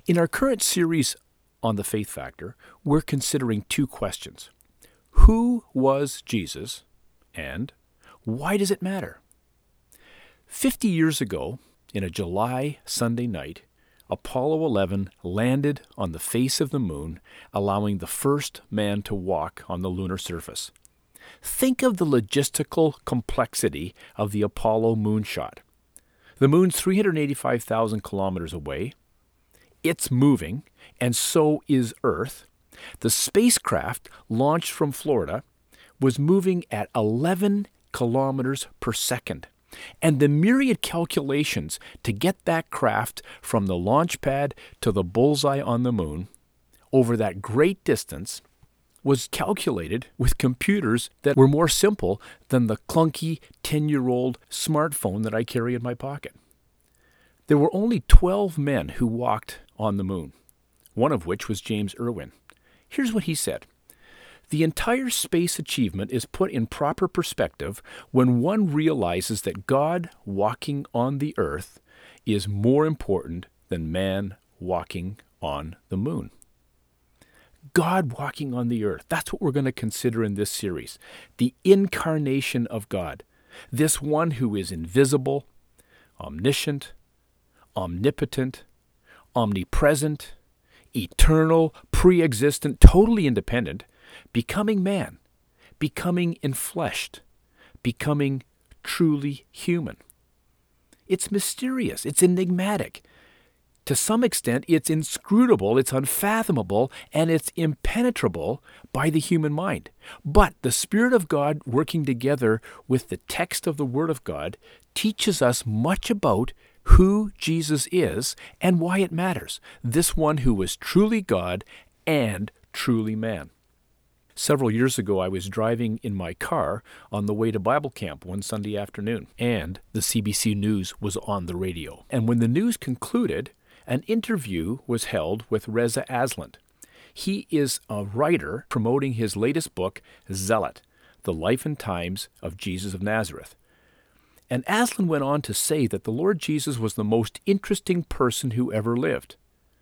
In our current series on the Faith Factor, we're considering two questions. Who was Jesus, and why does it matter? 50 years ago, in a July Sunday night, Apollo 11 landed on the face of the moon, allowing the first man to walk on the lunar surface. Think of the logistical complexity of the Apollo moonshot. The moon's 385,000 kilometers away. It's moving, and so is Earth. The spacecraft, launched from Florida, was moving at 11 kilometers per second. And the myriad calculations to get that craft from the launch pad to the bullseye on the moon over that great distance was calculated with computers that were more simple than the clunky 10-year-old smartphone that I carry in my pocket. There were only 12 men who walked on the moon, one of which was James Irwin. Here's what he said. The entire space achievement is put in proper perspective when one realizes that God walking on the earth is more important than man walking on the moon. God walking on the earth, that's what we're going to consider in this series. The incarnation of God, this one who is invisible, omniscient, omnipotent, omnipresent, eternal, pre-existent, totally independent, becoming man, becoming enfleshed, becoming truly human. It's mysterious, it's enigmatic. To some extent, it's inscrutable, it's unfathomable, and it's impenetrable by the human mind. But the Spirit of God working together with the text of the Word of God teaches us much about who Jesus is and why it matters. This one who was truly God and truly man. Several years ago, I was driving in my car on the way to Bible camp one Sunday afternoon, and the CBC News was on the radio. And when the news concluded, an interview was held with Reza Aslan. He is a writer promoting his latest book, Zealot, The Life and Times of Jesus of Nazareth. And Aslan went on to say that the Lord Jesus was the most interesting person who ever lived.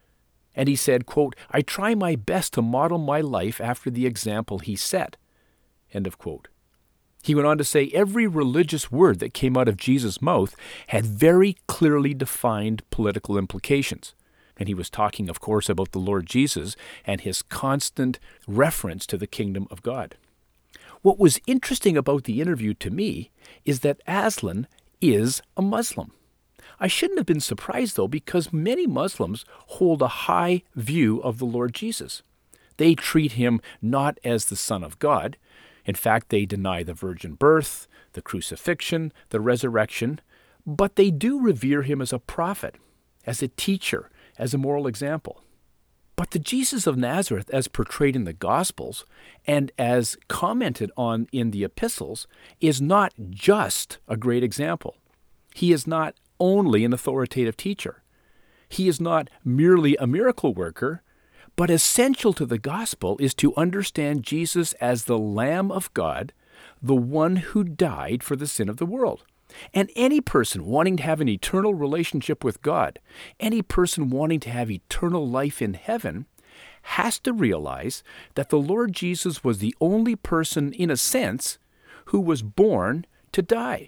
And he said, quote, I try my best to model my life after the example he set. End of quote. He went on to say every religious word that came out of Jesus' mouth had very clearly defined political implications. And he was talking, of course, about the Lord Jesus and his constant reference to the kingdom of God. What was interesting about the interview to me is that Aslan is a Muslim. I shouldn't have been surprised, though, because many Muslims hold a high view of the Lord Jesus. They treat him not as the Son of God. In fact, they deny the virgin birth, the crucifixion, the resurrection, but they do revere him as a prophet, as a teacher, as a moral example. But the Jesus of Nazareth, as portrayed in the Gospels and as commented on in the epistles, is not just a great example. He is not only an authoritative teacher. He is not merely a miracle worker, but essential to the gospel is to understand Jesus as the Lamb of God, the one who died for the sin of the world. And any person wanting to have an eternal relationship with God, any person wanting to have eternal life in heaven, has to realize that the Lord Jesus was the only person, in a sense, who was born to die.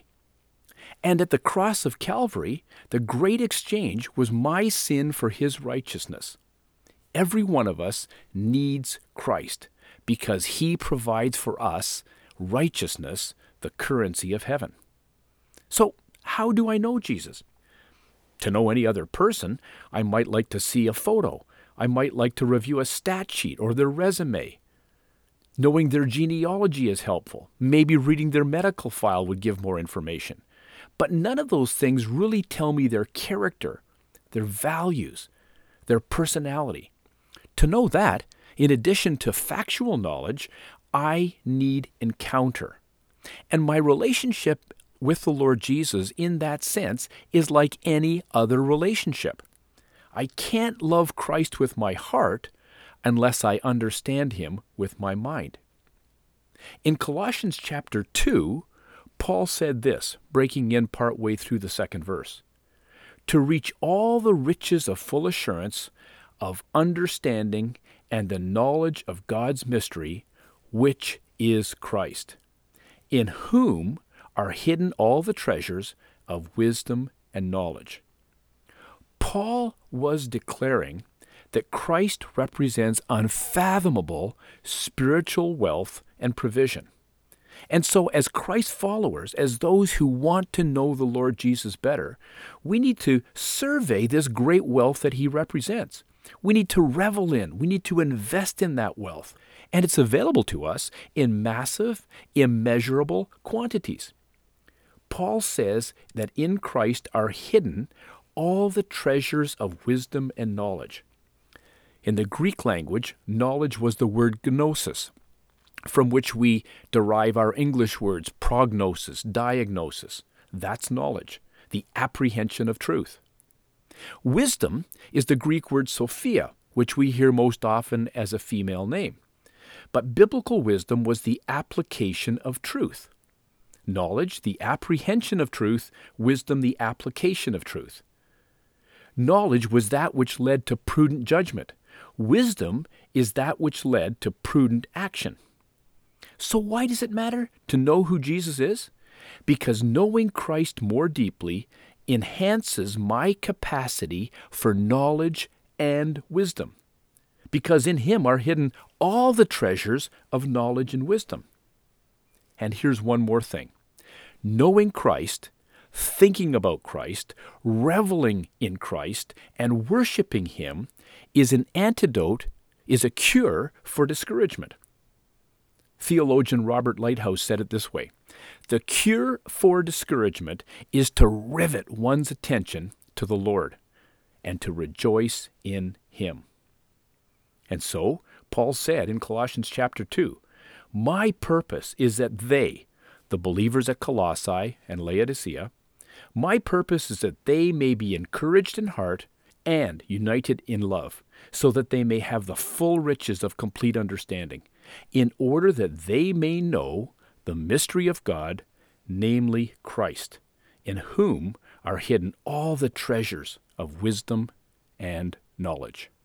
And at the cross of Calvary, the great exchange was my sin for his righteousness. Every one of us needs Christ because he provides for us righteousness, the currency of heaven. So, how do I know Jesus? To know any other person, I might like to see a photo. I might like to review a stat sheet or their resume. Knowing their genealogy is helpful. Maybe reading their medical file would give more information. But none of those things really tell me their character, their values, their personality. To know that, in addition to factual knowledge, I need encounter. And my relationship with the Lord Jesus, in that sense, is like any other relationship. I can't love Christ with my heart unless I understand him with my mind. In Colossians chapter 2, Paul said this, breaking in partway through the second verse, to reach all the riches of full assurance of understanding and the knowledge of God's mystery, which is Christ, in whom are hidden all the treasures of wisdom and knowledge. Paul was declaring that Christ represents unfathomable spiritual wealth and provision. And so as Christ followers, as those who want to know the Lord Jesus better, we need to survey this great wealth that he represents. We need to revel in, we need to invest in that wealth. And it's available to us in massive, immeasurable quantities. Paul says that in Christ are hidden all the treasures of wisdom and knowledge. In the Greek language, knowledge was the word gnosis, from which we derive our English words prognosis, diagnosis. That's knowledge, the apprehension of truth. Wisdom is the Greek word Sophia, which we hear most often as a female name. But biblical wisdom was the application of truth. Knowledge, the apprehension of truth; wisdom, the application of truth. Knowledge was that which led to prudent judgment. Wisdom is that which led to prudent action. So why does it matter to know who Jesus is? Because knowing Christ more deeply enhances my capacity for knowledge and wisdom. Because in him are hidden all the treasures of knowledge and wisdom. And here's one more thing. Knowing Christ, thinking about Christ, reveling in Christ, and worshiping him is an antidote, is a cure for discouragement. Theologian Robert Lighthouse said it this way: the cure for discouragement is to rivet one's attention to the Lord and to rejoice in him. And so, Paul said in Colossians chapter 2, my purpose is that they, the believers at Colossae and Laodicea, my purpose is that they may be encouraged in heart and united in love, so that they may have the full riches of complete understanding, in order that they may know the mystery of God, namely Christ, in whom are hidden all the treasures of wisdom and knowledge.